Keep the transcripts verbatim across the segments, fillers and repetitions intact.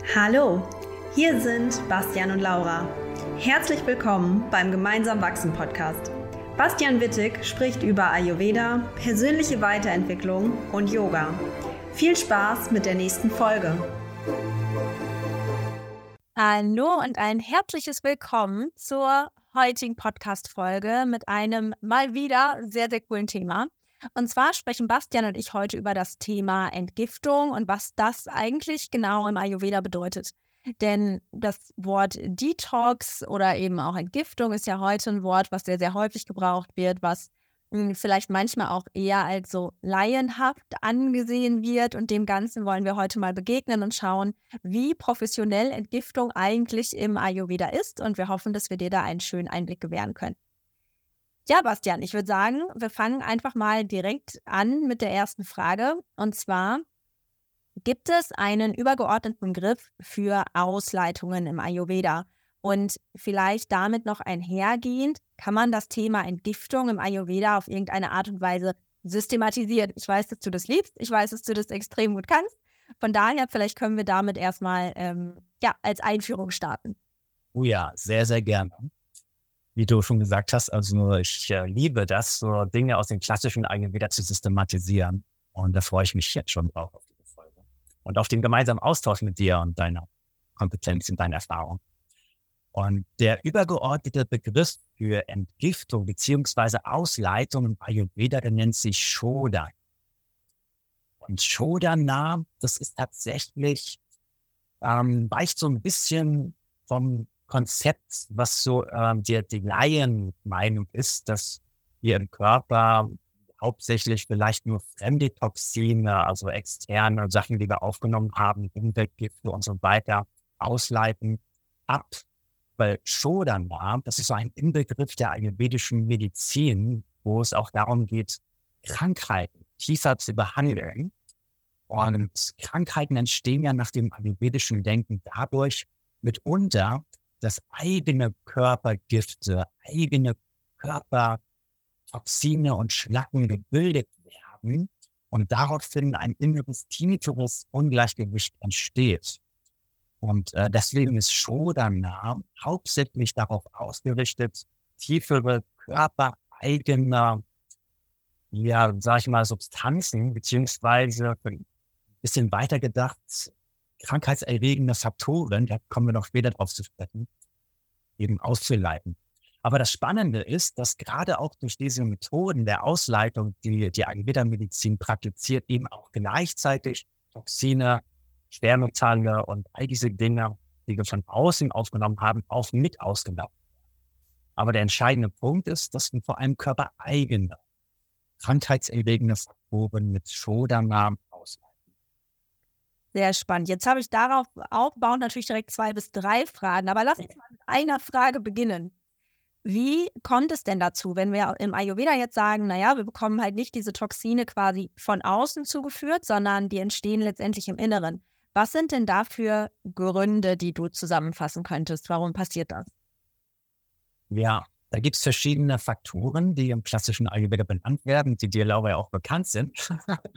Hallo, hier sind Bastian und Laura. Herzlich willkommen beim Gemeinsam Wachsen Podcast. Bastian Wittig spricht über Ayurveda, persönliche Weiterentwicklung und Yoga. Viel Spaß mit der nächsten Folge. Hallo und ein herzliches Willkommen zur heutigen Podcast-Folge mit einem mal wieder sehr, sehr coolen Thema. Und zwar sprechen Bastian und ich heute über das Thema Entgiftung und was das eigentlich genau im Ayurveda bedeutet. Denn das Wort Detox oder eben auch Entgiftung ist ja heute ein Wort, was sehr, sehr häufig gebraucht wird, was mh, vielleicht manchmal auch eher als so laienhaft angesehen wird. Und dem Ganzen wollen wir heute mal begegnen und schauen, wie professionell Entgiftung eigentlich im Ayurveda ist. Und wir hoffen, dass wir dir da einen schönen Einblick gewähren können. Ja, Bastian, ich würde sagen, wir fangen einfach mal direkt an mit der ersten Frage. Und zwar, gibt es einen übergeordneten Begriff für Ausleitungen im Ayurveda? Und vielleicht damit noch einhergehend, kann man das Thema Entgiftung im Ayurveda auf irgendeine Art und Weise systematisieren? Ich weiß, dass du das liebst. Ich weiß, dass du das extrem gut kannst. Von daher, vielleicht können wir damit erstmal ähm, ja, als Einführung starten. Oh ja, sehr, sehr gerne. Wie du schon gesagt hast, also ich äh, liebe das, so Dinge aus dem klassischen Ayurveda zu systematisieren. Und da freue ich mich jetzt schon drauf auf diese Folge. Und auf den gemeinsamen Austausch mit dir und deiner Kompetenz und deiner Erfahrung. Und der übergeordnete Begriff für Entgiftung bzw. Ausleitung im Ayurveda, der nennt sich Shodhana. Und Shodhana, das ist tatsächlich, ähm, weicht so ein bisschen vom Konzept, was so ähm, die, die Laienmeinung ist, dass wir im Körper hauptsächlich vielleicht nur fremde Toxine, also externe Sachen, die wir aufgenommen haben, Umweltgifte und so weiter, ausleiten ab. Weil Shodhana, das ist so ein Inbegriff der ayurvedischen Medizin, wo es auch darum geht, Krankheiten tiefer zu behandeln. Und Krankheiten entstehen ja nach dem ayurvedischen Denken dadurch mitunter, dass eigene Körpergifte, eigene Körpertoxine und Schlacken gebildet werden und daraufhin ein inneres, tieferes Ungleichgewicht entsteht. Und äh, deswegen ist Shodhana hauptsächlich darauf ausgerichtet, tiefere körpereigene, ja, sag ich mal, Substanzen, beziehungsweise ein bisschen weiter gedacht, krankheitserregende Faktoren, da kommen wir noch später drauf zu sprechen, eben auszuleiten. Aber das Spannende ist, dass gerade auch durch diese Methoden der Ausleitung, die die Ayurveda-Medizin praktiziert, eben auch gleichzeitig Toxine, Schwermetalle und all diese Dinge, die wir von außen aufgenommen haben, auch mit ausgenommen werden. Aber der entscheidende Punkt ist, dass wir vor allem körpereigene, krankheitserregende Faktoren mit Shodhana ausleiten. Sehr spannend. Jetzt habe ich darauf aufbauend natürlich direkt zwei bis drei Fragen. Aber lass uns mal mit einer Frage beginnen. Wie kommt es denn dazu, wenn wir im Ayurveda jetzt sagen, naja, wir bekommen halt nicht diese Toxine quasi von außen zugeführt, sondern die entstehen letztendlich im Inneren? Was sind denn dafür Gründe, die du zusammenfassen könntest? Warum passiert das? Ja, da gibt es verschiedene Faktoren, die im klassischen Ayurveda benannt werden, die dir, Laura, ja auch bekannt sind.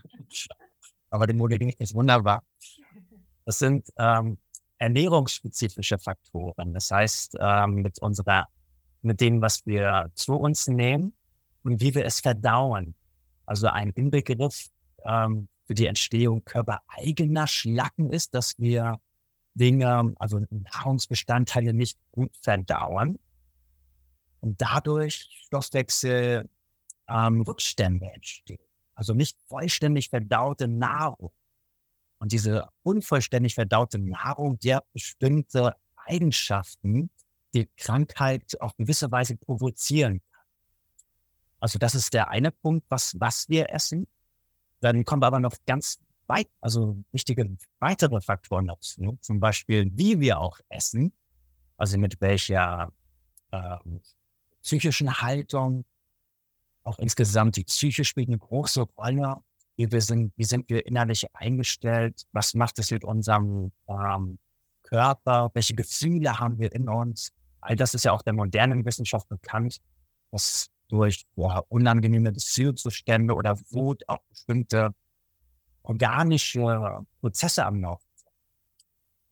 Aber die modelliere ist wunderbar. Das sind ähm, ernährungsspezifische Faktoren. Das heißt, ähm, mit unserer, mit dem, was wir zu uns nehmen und wie wir es verdauen. Also ein Inbegriff ähm, für die Entstehung körpereigener Schlacken ist, dass wir Dinge, also Nahrungsbestandteile nicht gut verdauen und dadurch Stoffwechsel ähm, Rückstände entstehen. Also nicht vollständig verdaute Nahrung. Und diese unvollständig verdaute Nahrung, die hat bestimmte Eigenschaften, die Krankheit auf gewisse Weise provozieren kann. Also das ist der eine Punkt, was, was wir essen. Dann kommen aber noch ganz weit, also wichtige weitere Faktoren dazu. Zum Beispiel, wie wir auch essen. Also mit welcher äh, psychischen Haltung. Auch insgesamt die Psyche spielt eine große Rolle. Wie, wir sind, wie sind wir innerlich eingestellt? Was macht es mit unserem ähm, Körper? Welche Gefühle haben wir in uns? All das ist ja auch der modernen Wissenschaft bekannt, dass durch boah, unangenehme Gefühlszustände oder Wut auch bestimmte organische Prozesse am Laufen sind.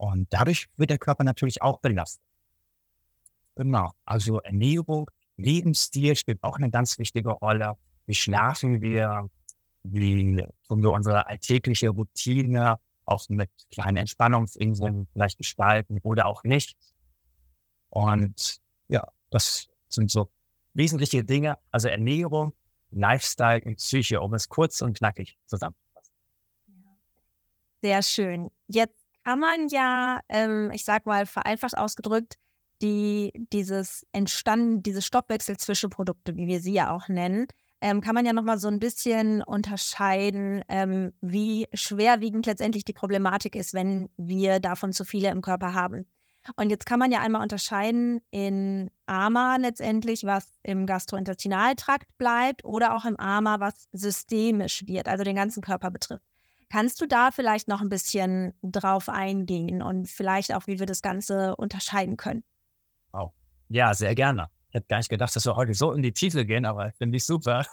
Und dadurch wird der Körper natürlich auch belastet. Genau, also Ernährung, Lebensstil spielt auch eine ganz wichtige Rolle. Wie schlafen wir? Wie tun wir unsere alltägliche Routine auch mit kleinen Entspannungsinseln vielleicht gestalten oder auch nicht? Und ja, das sind so wesentliche Dinge. Also Ernährung, Lifestyle und Psyche, um es kurz und knackig zusammenzufassen. Sehr schön. Jetzt kann man ja, ähm, ich sag mal vereinfacht ausgedrückt, die, dieses entstanden, diese Stoffwechselzwischenprodukte, wie wir sie ja auch nennen, ähm, kann man ja nochmal so ein bisschen unterscheiden, ähm, wie schwerwiegend letztendlich die Problematik ist, wenn wir davon zu viele im Körper haben. Und jetzt kann man ja einmal unterscheiden in AMA letztendlich, was im Gastrointestinaltrakt bleibt, oder auch im AMA, was systemisch wird, also den ganzen Körper betrifft. Kannst du da vielleicht noch ein bisschen drauf eingehen und vielleicht auch, wie wir das Ganze unterscheiden können? Wow. Ja, sehr gerne. Ich hätte gar nicht gedacht, dass wir heute so in die Tiefe gehen, aber finde ich super.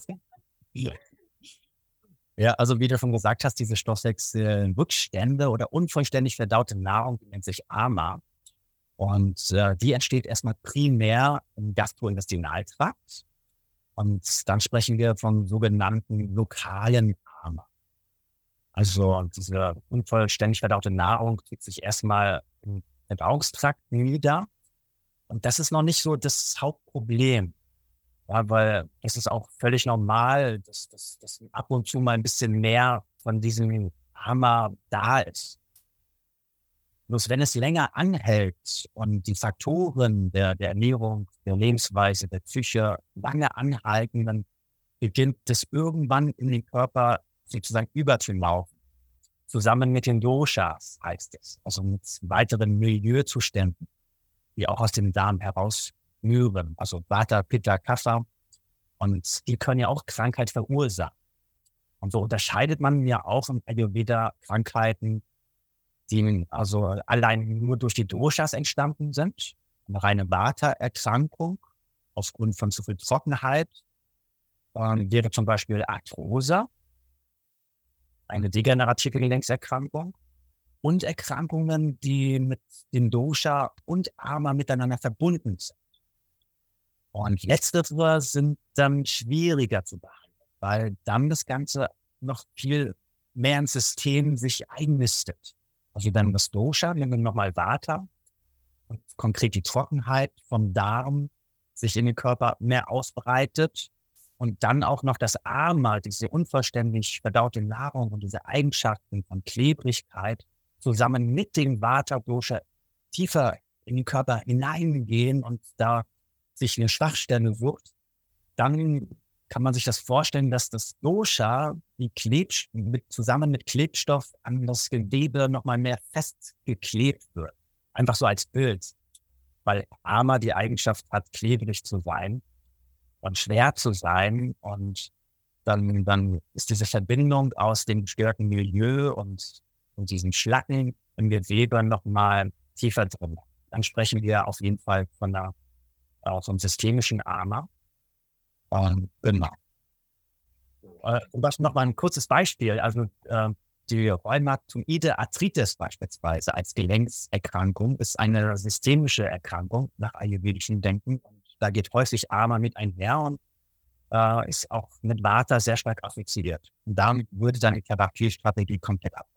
Ja, also wie du schon gesagt hast, diese Stoffwechselrückstände oder unvollständig verdaute Nahrung, die nennt sich AMA. Und äh, die entsteht erstmal primär im Gastrointestinaltrakt. Und dann sprechen wir vom sogenannten lokalen AMA. Also diese unvollständig verdaute Nahrung zieht sich erstmal im Verdauungstrakt nieder. Und das ist noch nicht so das Hauptproblem. Ja, weil es ist auch völlig normal, dass, dass, dass ab und zu mal ein bisschen mehr von diesem AMA da ist. Bloß wenn es länger anhält und die Faktoren der, der Ernährung, der Lebensweise, der Psyche lange anhalten, dann beginnt es irgendwann in den Körper sozusagen überzulaufen. Zusammen mit den Doshas heißt es, also mit weiteren Milieuzuständen, die auch aus dem Darm heraus rühren, also Vata, Pitta, Kapha. Und die können ja auch Krankheit verursachen. Und so unterscheidet man ja auch im Ayurveda Krankheiten, die also allein nur durch die Doshas entstanden sind. Eine reine Vata-Erkrankung aufgrund von zu viel Trockenheit ähm, wäre zum Beispiel Arthrose, eine degenerative Gelenkserkrankung. Und Erkrankungen, die mit dem Dosha und AMA miteinander verbunden sind. Und letztere sind dann schwieriger zu behandeln, weil dann das Ganze noch viel mehr ins System sich einnistet. Also dann das Dosha, nehmen wir nochmal Vata, und konkret die Trockenheit vom Darm sich in den Körper mehr ausbreitet und dann auch noch das AMA, diese unvollständig verdaute Nahrung und diese Eigenschaften von Klebrigkeit zusammen mit dem Vata-Dosha tiefer in den Körper hineingehen und da sich eine Schwachstelle sucht, dann kann man sich das vorstellen, dass das Dosha die Kleb mit, zusammen mit Klebstoff an das Gewebe nochmal mehr festgeklebt wird. Einfach so als Bild. Weil AMA die Eigenschaft hat, klebrig zu sein und schwer zu sein. Und dann, dann ist diese Verbindung aus dem gestörten Milieu und, und diesen Schlacken im Gewebe nochmal tiefer drin. Dann sprechen wir auf jeden Fall von der äh, vom systemischen AMA. Und genau. Äh, und das noch mal ein kurzes Beispiel. Also äh, die rheumatoide Arthritis beispielsweise als Gelenkserkrankung ist eine systemische Erkrankung nach ayurvedischem Denken. Und da geht häufig AMA mit einher und äh, ist auch mit Vata sehr stark assoziiert. Und damit würde dann die Therapiestrategie komplett abweichen.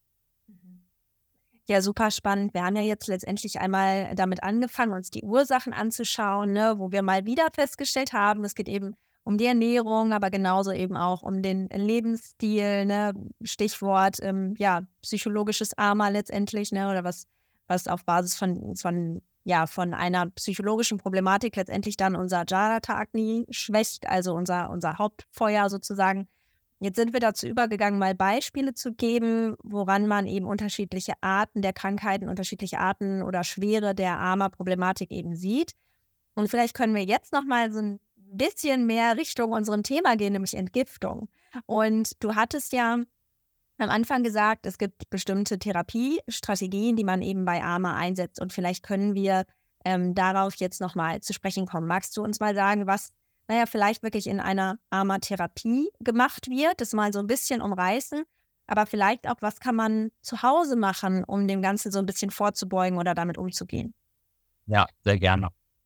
Ja, super spannend. Wir haben ja jetzt letztendlich einmal damit angefangen, uns die Ursachen anzuschauen, ne, wo wir mal wieder festgestellt haben, es geht eben um die Ernährung, aber genauso eben auch um den Lebensstil, ne, Stichwort ähm, ja, psychologisches AMA letztendlich, ne, oder was, was auf Basis von, von, ja, von einer psychologischen Problematik letztendlich dann unser Jata Agni schwächt, also unser, unser Hauptfeuer sozusagen. Jetzt sind wir dazu übergegangen, mal Beispiele zu geben, woran man eben unterschiedliche Arten der Krankheiten, unterschiedliche Arten oder Schwere der AMA-Problematik eben sieht. Und vielleicht können wir jetzt noch mal so ein bisschen mehr Richtung unserem Thema gehen, nämlich Entgiftung. Und du hattest ja am Anfang gesagt, es gibt bestimmte Therapiestrategien, die man eben bei AMA einsetzt. Und vielleicht können wir ähm, darauf jetzt noch mal zu sprechen kommen. Magst du uns mal sagen, was naja, vielleicht wirklich in einer AMA-Therapie gemacht wird, das mal so ein bisschen umreißen, aber vielleicht auch, was kann man zu Hause machen, um dem Ganzen so ein bisschen vorzubeugen oder damit umzugehen? Ja, sehr gerne.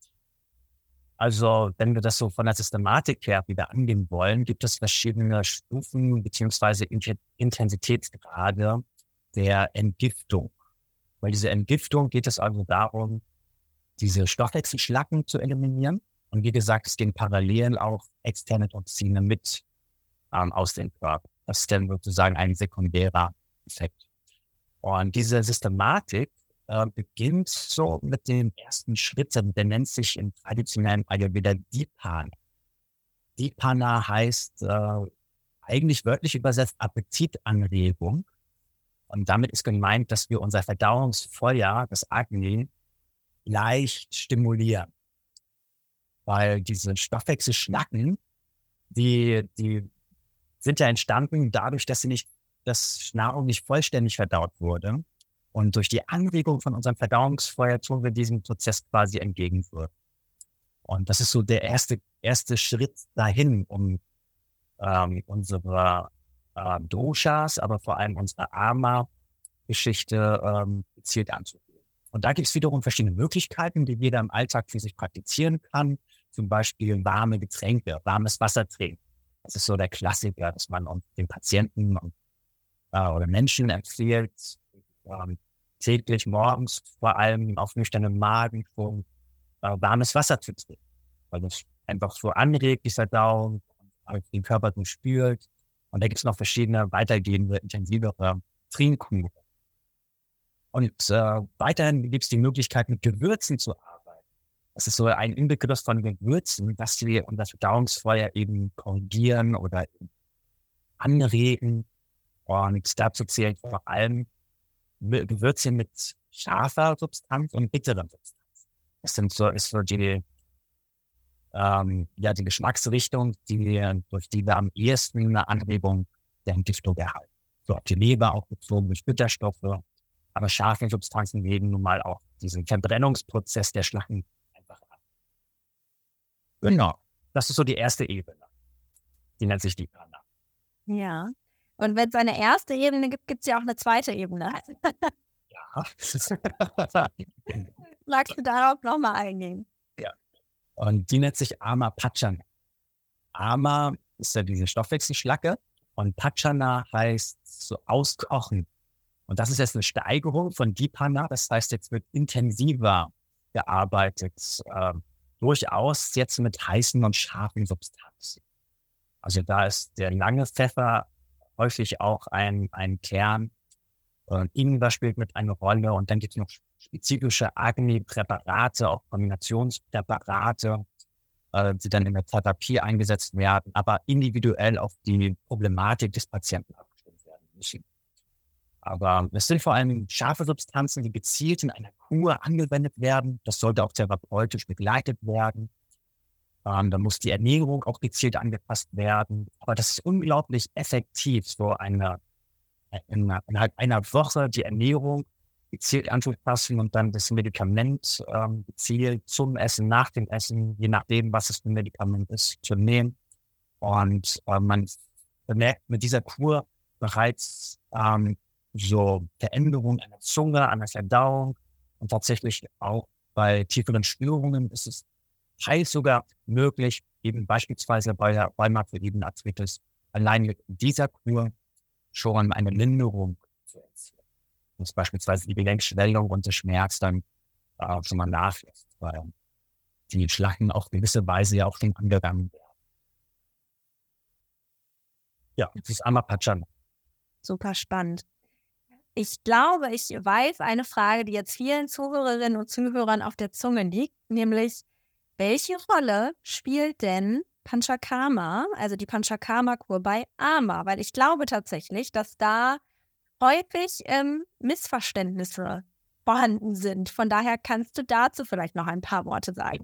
Also, wenn wir das so von der Systematik her wieder angehen wollen, gibt es verschiedene Stufen beziehungsweise Inten- Intensitätsgrade der Entgiftung. Bei dieser Entgiftung geht es also darum, diese Stoffwechselschlacken zu eliminieren. Und wie gesagt, es gehen parallel auch externe Toxine mit ähm, aus dem Körper. Das ist dann sozusagen ein sekundärer Effekt. Und diese Systematik äh, beginnt so mit dem ersten Schritt, der nennt sich im traditionellen Ayurveda Dipana. Dipana heißt äh, eigentlich wörtlich übersetzt Appetitanregung. Und damit ist gemeint, dass wir unser Verdauungsfeuer, das Agni, leicht stimulieren. Weil diese Stoffwechselschlacken, die, die sind ja entstanden dadurch, dass sie nicht, dass Nahrung nicht vollständig verdaut wurde. Und durch die Anregung von unserem Verdauungsfeuer tun wir diesem Prozess quasi entgegenwirken. Und das ist so der erste, erste Schritt dahin, um ähm, unsere äh, Doshas, aber vor allem unsere Ama-Geschichte ähm, gezielt anzugehen. Und da gibt es wiederum verschiedene Möglichkeiten, die jeder im Alltag für sich praktizieren kann. Zum Beispiel warme Getränke, warmes Wasser trinken. Das ist so der Klassiker, dass man den Patienten und, äh, oder Menschen empfiehlt, ähm, täglich morgens vor allem auf nüchternem Magen schon äh, warmes Wasser zu trinken. Weil das einfach so anregt, die Verdauung, und den Körper so spült. Und da gibt es noch verschiedene weitergehende, intensivere Trinkkuren. Und äh, weiterhin gibt es die Möglichkeit, mit Gewürzen zu arbeiten. Das ist so ein Inbegriff von Gewürzen, dass sie unser Verdauungsfeuer eben korrigieren oder anregen. Und dazu zählen vor allem Gewürze mit scharfer Substanz und bitterer Substanz. Das sind so, ist so die, ähm, ja, die Geschmacksrichtung, die, durch die wir am ehesten eine Anregung der Entgiftung erhalten. So auf die Leber auch bezogen durch Bitterstoffe. Aber scharfe Substanzen geben nun mal auch diesen Verbrennungsprozess der Schlacken einfach ab. Genau. Das ist so die erste Ebene. Die nennt sich Dipana. Ja. Und wenn es eine erste Ebene gibt, gibt es ja auch eine zweite Ebene. Ja. Magst du darauf nochmal eingehen? Ja. Und die nennt sich Ama Pachana. Ama ist ja diese Stoffwechselschlacke und Pachana heißt so auskochen. Und das ist jetzt eine Steigerung von Dipana. Das heißt, jetzt wird intensiver gearbeitet, äh, durchaus jetzt mit heißen und scharfen Substanzen. Also da ist der lange Pfeffer häufig auch ein, ein Kern. Äh, Ingwer spielt mit eine Rolle. Und dann gibt es noch spezifische Agni-Präparate, auch Kombinationspräparate, äh, die dann in der Therapie eingesetzt werden, aber individuell auf die Problematik des Patienten abgestimmt werden müssen. Aber es sind vor allem scharfe Substanzen, die gezielt in einer Kur angewendet werden. Das sollte auch therapeutisch begleitet werden. Ähm, da muss die Ernährung auch gezielt angepasst werden. Aber das ist unglaublich effektiv, so eine, in, innerhalb einer Woche die Ernährung gezielt anzupassen und dann das Medikament ähm, gezielt zum Essen, nach dem Essen, je nachdem, was es für ein Medikament ist, zu nehmen. Und äh, man bemerkt mit dieser Kur bereits ähm, so Veränderungen an der Zunge, an der Verdauung und tatsächlich auch bei tieferen Störungen ist es teils sogar möglich, eben beispielsweise bei der rheumatoiden Arthritis allein mit dieser Kur schon eine Linderung zu erzielen. Dass beispielsweise die Gelenkschwellung und der Schmerz dann äh, schon mal nachlässt, weil die Schlacken auf gewisse Weise ja auch schon angegangen werden. Ja, das ist Ama Pachana. Super spannend. Ich glaube, ich weiß eine Frage, die jetzt vielen Zuhörerinnen und Zuhörern auf der Zunge liegt, nämlich, welche Rolle spielt denn Panchakarma, also die Panchakarma-Kur bei Ama? Weil ich glaube tatsächlich, dass da häufig ähm, Missverständnisse vorhanden sind. Von daher kannst du dazu vielleicht noch ein paar Worte sagen.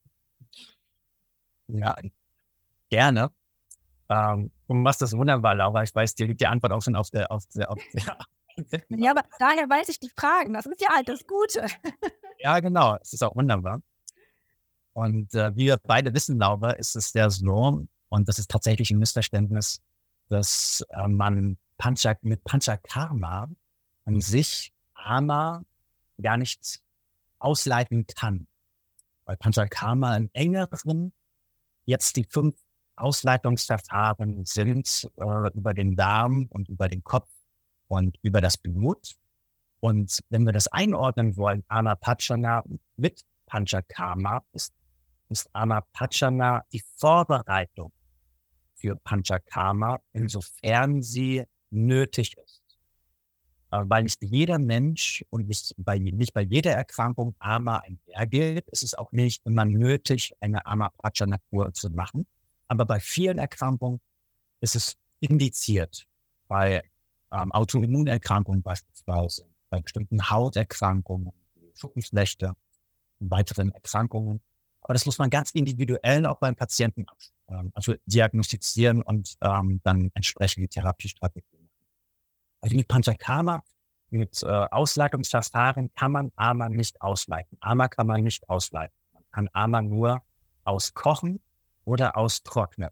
Ja, gerne. Ähm, du machst das wunderbar, Laura. Ich weiß, dir liegt die Antwort auch schon auf der, auf der, auf der Ja, aber daher weiß ich die Fragen. Das ist ja halt das Gute. Ja, genau. Es ist auch wunderbar. Und äh, wie wir beide wissen, Laura, ist es ja so, und das ist tatsächlich ein Missverständnis, dass äh, man Pancha, mit Panchakarma an sich Ama gar nicht ausleiten kann. Weil Panchakarma im engeren jetzt die fünf Ausleitungsverfahren sind äh, über den Darm und über den Kopf und über das Blut. Und wenn wir das einordnen wollen, Anapachana mit Panchakarma, ist, ist Anapachana die Vorbereitung für Panchakarma, insofern sie nötig ist. Äh, weil nicht jeder Mensch und nicht bei, nicht bei jeder Erkrankung Ama einhergeht, ist es auch nicht immer nötig, eine Anapachana-Kur zu machen. Aber bei vielen Erkrankungen ist es indiziert. Bei ähm, Autoimmunerkrankungen beispielsweise, bei bestimmten Hauterkrankungen, Schuppenflechte und weiteren Erkrankungen. Aber das muss man ganz individuell auch beim Patienten ähm, also diagnostizieren und ähm, dann entsprechend die Therapiestrategie machen. Also mit Panchakarma, mit äh, Ausleitungsverfahren kann man Ama nicht ausleiten. Ama kann man nicht ausleiten. Man kann Ama nur auskochen oder austrocknen.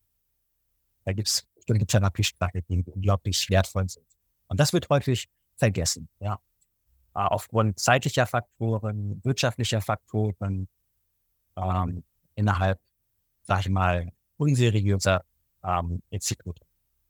Da gibt es bestimmte Therapiestrategien, die unglaublich wertvoll sind. Und das wird häufig vergessen, ja. Äh, aufgrund zeitlicher Faktoren, wirtschaftlicher Faktoren, ähm, innerhalb, sag ich mal, unseriöser ähm, Institute.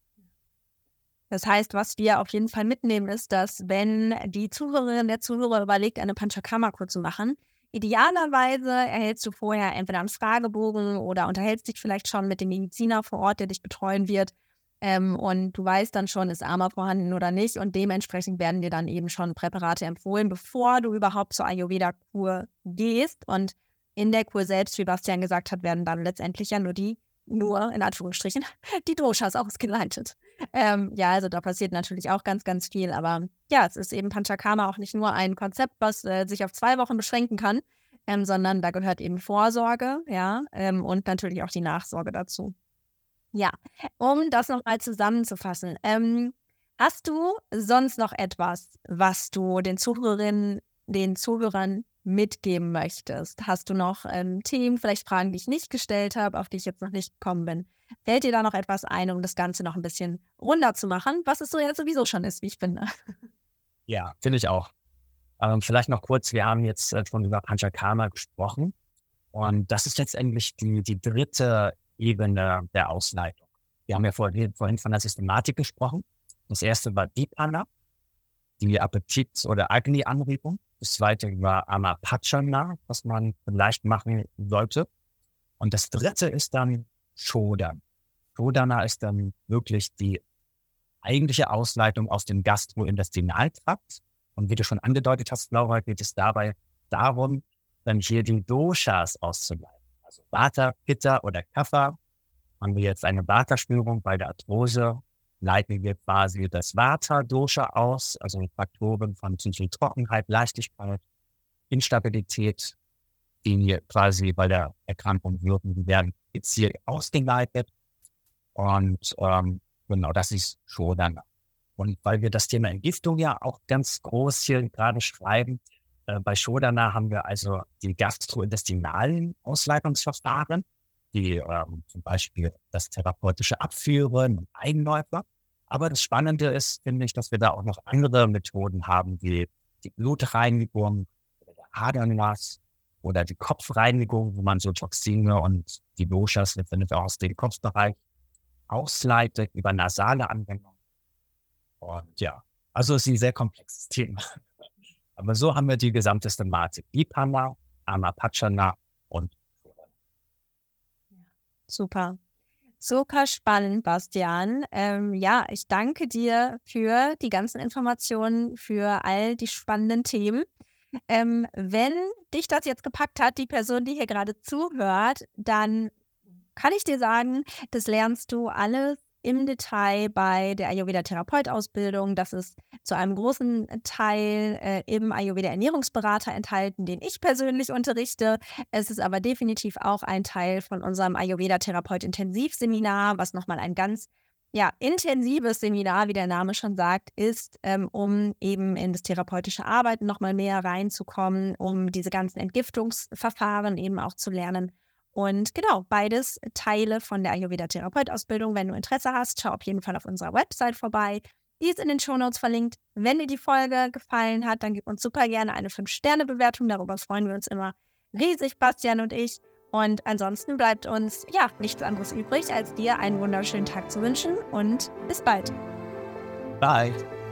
Das heißt, was wir auf jeden Fall mitnehmen, ist, dass wenn die Zuhörerin, der Zuhörer überlegt, eine Panchakarma-Kur zu machen, idealerweise erhältst du vorher entweder einen Fragebogen oder unterhältst dich vielleicht schon mit dem Mediziner vor Ort, der dich betreuen wird. Ähm, und du weißt dann schon, ist Ama vorhanden oder nicht. Und dementsprechend werden dir dann eben schon Präparate empfohlen, bevor du überhaupt zur Ayurveda-Kur gehst. Und in der Kur selbst, wie Bastian gesagt hat, werden dann letztendlich ja nur die, nur in Anführungsstrichen, die Doshas ausgeleitet. Ähm, ja, also da passiert natürlich auch ganz, ganz viel. Aber ja, es ist eben Panchakarma auch nicht nur ein Konzept, was äh, sich auf zwei Wochen beschränken kann, ähm, sondern da gehört eben Vorsorge, ja, ähm, und natürlich auch die Nachsorge dazu. Ja, um das nochmal zusammenzufassen. Ähm, hast du sonst noch etwas, was du den Zuhörerinnen, den Zuhörern mitgeben möchtest? Hast du noch ähm, Themen, vielleicht Fragen, die ich nicht gestellt habe, auf die ich jetzt noch nicht gekommen bin? Fällt dir da noch etwas ein, um das Ganze noch ein bisschen runder zu machen, was es so ja sowieso schon ist, wie ich finde? Ja, finde ich auch. Ähm, vielleicht noch kurz, wir haben jetzt äh, schon über Panchakarma gesprochen und das ist letztendlich die, die dritte Ebene der Ausleitung. Wir haben ja vorhin, vorhin von der Systematik gesprochen. Das erste war Dipana, die Appetit- oder Agni-Anregung. Das zweite war Anapachana, was man vielleicht machen sollte. Und das dritte ist dann Shodana. Shodana ist dann wirklich die eigentliche Ausleitung aus dem Gastrointestinaltrakt. Und wie du schon angedeutet hast, Laura, geht es dabei darum, dann hier die Doshas auszuleiten. Also Vata, Pitta oder Kapha. Haben wir jetzt eine Vata-Störung bei der Arthrose, leiten wir quasi das Vata-Dosha aus, also Faktoren von zum Beispiel Trockenheit, Leichtigkeit, Instabilität, die quasi bei der Erkrankung wirken, die werden gezielt ausgeleitet. Und ähm, genau, das ist Shodana. Und weil wir das Thema Entgiftung ja auch ganz groß hier gerade schreiben, äh, bei Shodana haben wir also die gastrointestinalen Ausleitungsverfahren, die ähm, zum Beispiel das therapeutische Abführen und Einläufer. Aber das Spannende ist, finde ich, dass wir da auch noch andere Methoden haben, wie die Blutreinigung oder der Adernlass oder die Kopfreinigung, wo man so Toxine und die Doshas letztendlich auch aus dem Kopfbereich ausleitet über nasale Anwendung. Und ja, also es ist ein sehr komplexes Thema. Aber so haben wir die gesamte Systematik. Dipana, Anapachana und Super. Super spannend, Bastian. Ähm, ja, ich danke dir für die ganzen Informationen, für all die spannenden Themen. Ähm, wenn dich das jetzt gepackt hat, die Person, die hier gerade zuhört, dann kann ich dir sagen, das lernst du alles im Detail bei der Ayurveda-Therapeut-Ausbildung. Das ist zu einem großen Teil äh, im Ayurveda-Ernährungsberater enthalten, den ich persönlich unterrichte. Es ist aber definitiv auch ein Teil von unserem Ayurveda-Therapeut-Intensivseminar, was nochmal ein ganz ja, intensives Seminar, wie der Name schon sagt, ist, ähm, um eben in das therapeutische Arbeiten nochmal mehr reinzukommen, um diese ganzen Entgiftungsverfahren eben auch zu lernen. Und genau, beides Teile von der Ayurveda-Therapeut-Ausbildung. Wenn du Interesse hast, schau auf jeden Fall auf unserer Website vorbei. Die ist in den Shownotes verlinkt. Wenn dir die Folge gefallen hat, dann gib uns super gerne eine fünf Sterne Bewertung. Darüber freuen wir uns immer riesig, Bastian und ich. Und ansonsten bleibt uns ja nichts anderes übrig, als dir einen wunderschönen Tag zu wünschen und bis bald. Bye.